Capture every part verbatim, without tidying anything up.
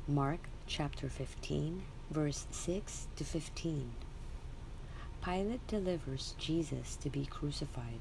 Mark chapter fifteen, verse six to fifteen. Pilate delivers Jesus to be crucified.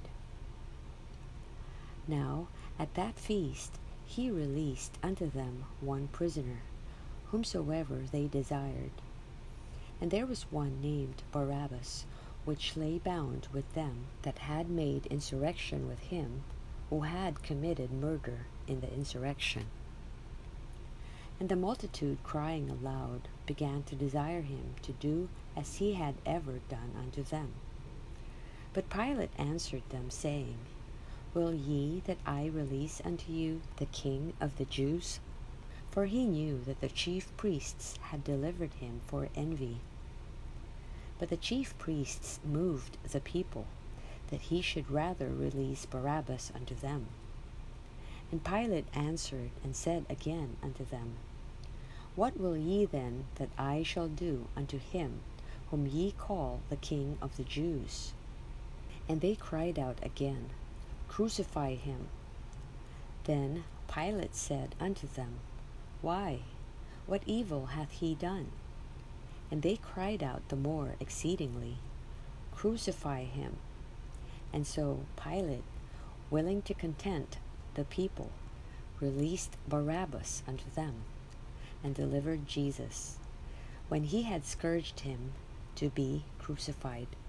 Now at that feast he released unto them one prisoner, whomsoever they desired. And there was one named Barabbas, which lay bound with them that had made insurrection with him, who had committed murder in the insurrection. And the multitude, crying aloud, began to desire him to do as he had ever done unto them. But Pilate answered them, saying, Will ye that I release unto you the King of the Jews? For he knew that the chief priests had delivered him for envy. But the chief priests moved the people, that he should rather release Barabbas unto them. And Pilate answered and said again unto them, What will ye then that I shall do unto him whom ye call the King of the Jews? And they cried out again, Crucify him. Then Pilate said unto them, Why? What evil hath he done? And they cried out the more exceedingly, Crucify him. And so Pilate, willing to content the people, released Barabbas unto them, and delivered Jesus, when he had scourged him, to be crucified.